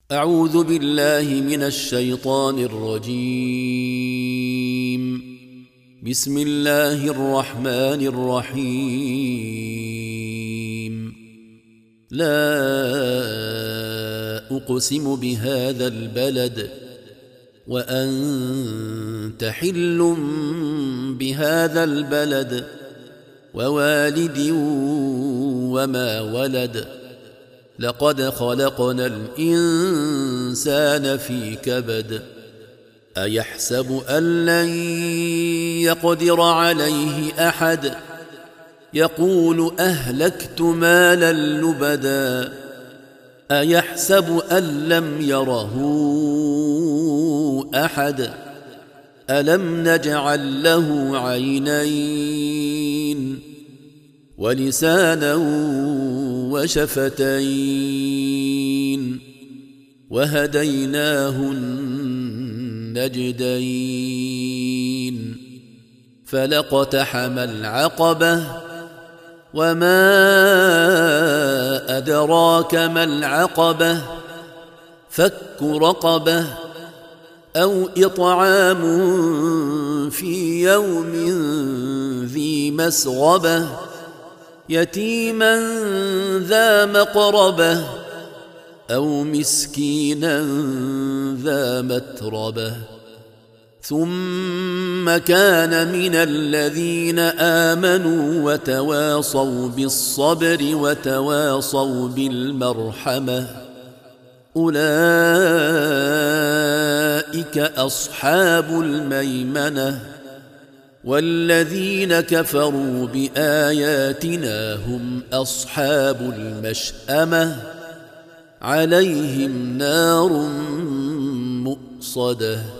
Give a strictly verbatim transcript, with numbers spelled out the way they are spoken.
أعوذ بالله من الشيطان الرجيم. بسم الله الرحمن الرحيم. لا أقسم بهذا البلد وأنت حل بهذا البلد ووالد وما ولد لقد خلقنا الإنسان في كبد أيحسب أن لن يقدر عليه أحد يقول أهلكت مالا لبدا أيحسب أن لم يره أحد ألم نجعل له عينين ولسانا وشفتين وهديناه النجدين فلاقتحم العقبة وما أدراك ما العقبة فك رقبة أو إطعام في يوم ذي مسغبة يتيما ذا مقربة أو مسكينا ذا متربة ثم كان من الذين آمنوا وتواصوا بالصبر وتواصوا بالمرحمة أولئك أصحاب الميمنة والذين كفروا بآياتنا هم أصحاب المشأمة عليهم نار مؤصدة.